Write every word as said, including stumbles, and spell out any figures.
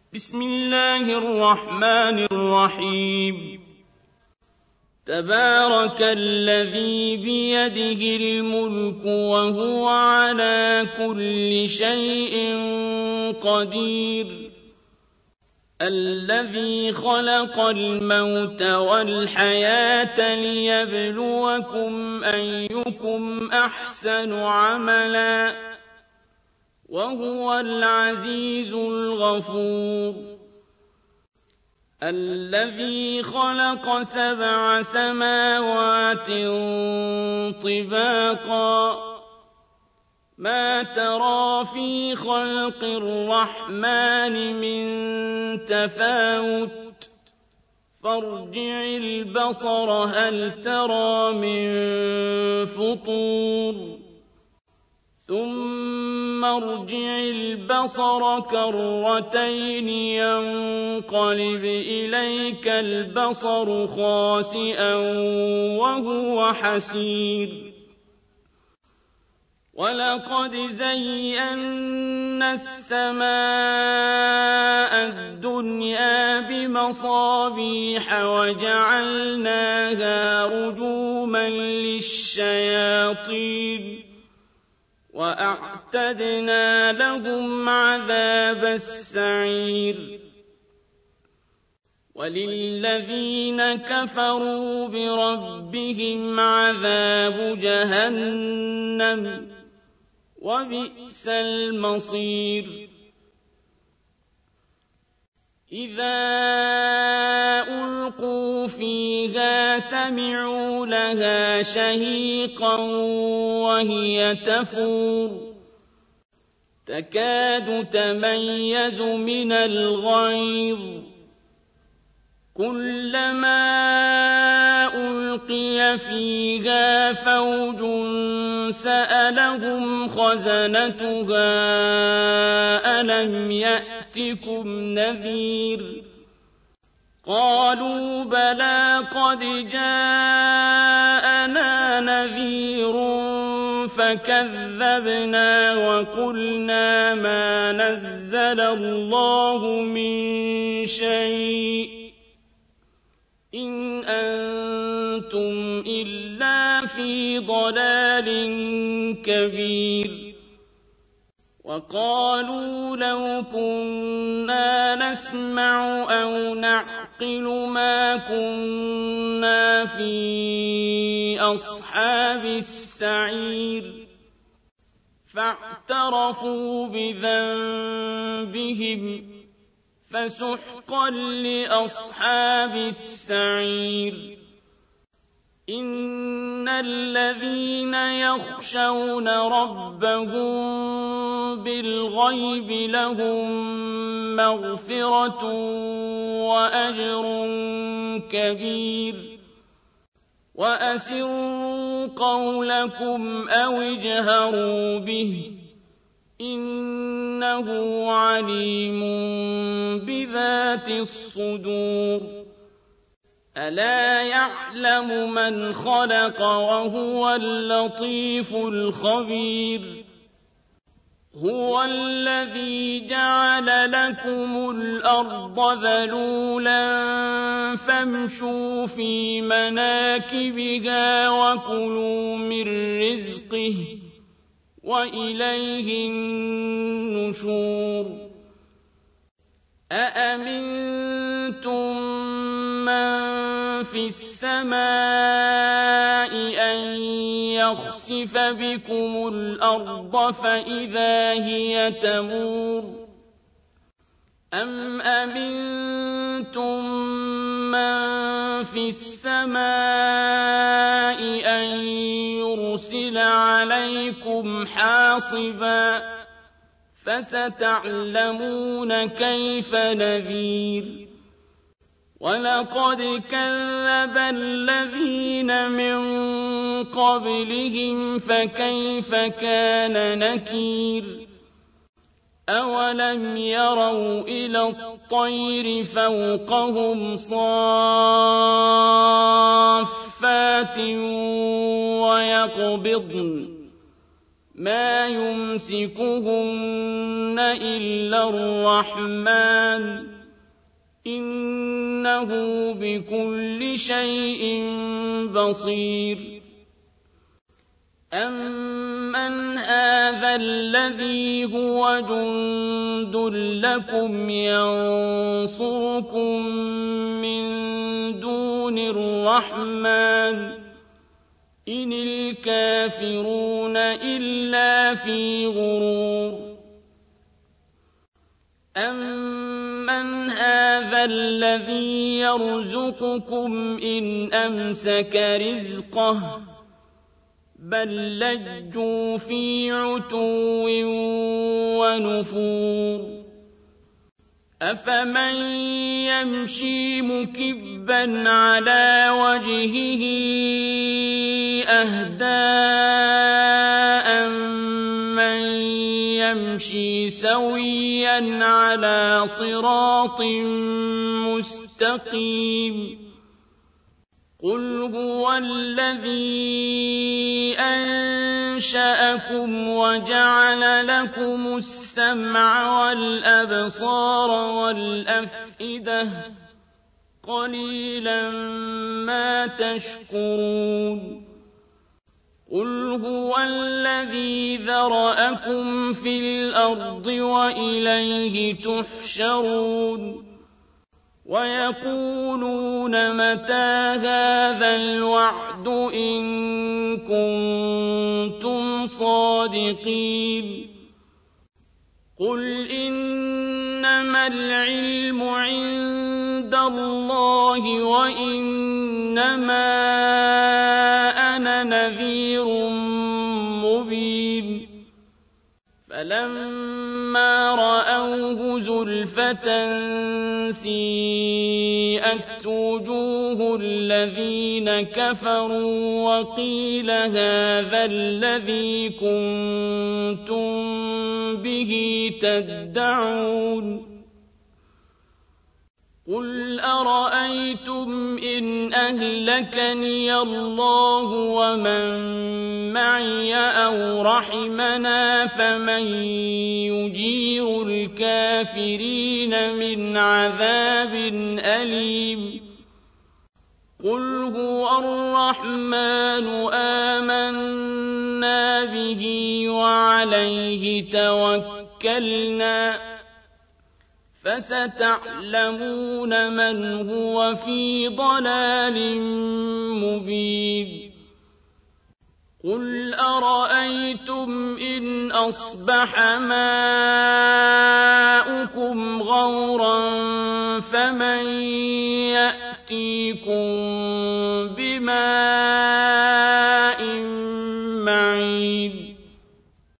بسم الله الرحمن الرحيم تبارك الذي بيده الملك وهو على كل شيء قدير الذي خلق الموت والحياة ليبلوكم أيكم أحسن عملا وهو العزيز الغفور الذي خلق سبع سماوات طباقا ما ترى في خلق الرحمن من تفاوت فارجع البصر هل ترى من فطور ثم ارجع البصر كرتين ينقلب إليك البصر خاسئا وهو حسير ولقد زينا السماء الدنيا بمصابيح وجعلناها رجوما للشياطين وأعتدنا لهم عذاب السعير وللذين كفروا بربهم عذاب جهنم وبئس المصير إذا ألقوا فيها سمعوا لها شهيقا وهي تفور تكاد تميز من الغيظ كلما ألقي فيها فوج سألهم خزنتها ألم يأتكم نذير قالوا بلى قد جاءنا نذير فكذبنا وقلنا ما نزل الله من شيء إن أنتم إلا في ضلال كبير وقالوا لو كنا نسمع أو نعقل ما كنا في أصحاب السعير فاعترفوا بذنبهم فسحقا لأصحاب السعير إن الذين يخشون ربهم بالغيب لهم مغفرة وأجر كبير وأسروا قولكم أو اجهروا به إنه عليم بذات الصدور ألا يعلم من خلق وهو اللطيف الخبير هو الذي جعل لكم الأرض ذلولا فامشوا في مناكبها وكلوا من رزقه وإليه النشور أأمنتم من في السماء أن يخسف بكم الأرض فإذا هي تمور أم أمنتم من في السماء أن يرسل عليكم حاصبا فستعلمون كيف نذير ولقد كذب الذين من قبلهم فكيف كان نكير أولم يروا إلى الطير فوقهم صافات ويقبضن ما يمسكهن إلا الرحمن إنه بكل شيء بصير أمن هذا الذي هو جند لكم ينصركم من دون الرحمن إن الكافرون إلا في غرور أمن هذا الذي يرزقكم إن أمسك رزقه بل لجوا في عتو ونفور أفمن يمشي مكبا على وجهه أهدى أمن يمشي سويا على صراط مستقيم قل هو الذي أنشأكم وجعل لكم السمع والأبصار والأفئدة قليلا ما تشكرون قل هو الذي ذرأكم في الأرض وإليه تحشرون ويقولون متى هذا الوعد إن كنتم صادقين قل إنما العلم عند الله وإنما أنا نذير مبين فلما رأوه زلفة سيئت وجوه الذين كفروا وقيل هذا الذي كنتم به تدعون قل أرأيتم إن أهلكني الله ومن معي أو رحمنا فمن يجير الكافرين من عذاب أليم قل هو الرحمن آمنا به وعليه توكلنا فستعلمون من هو في ضلال مبين قل أرأيتم إن أصبح ماؤكم غورا فمن يأتيكم بماء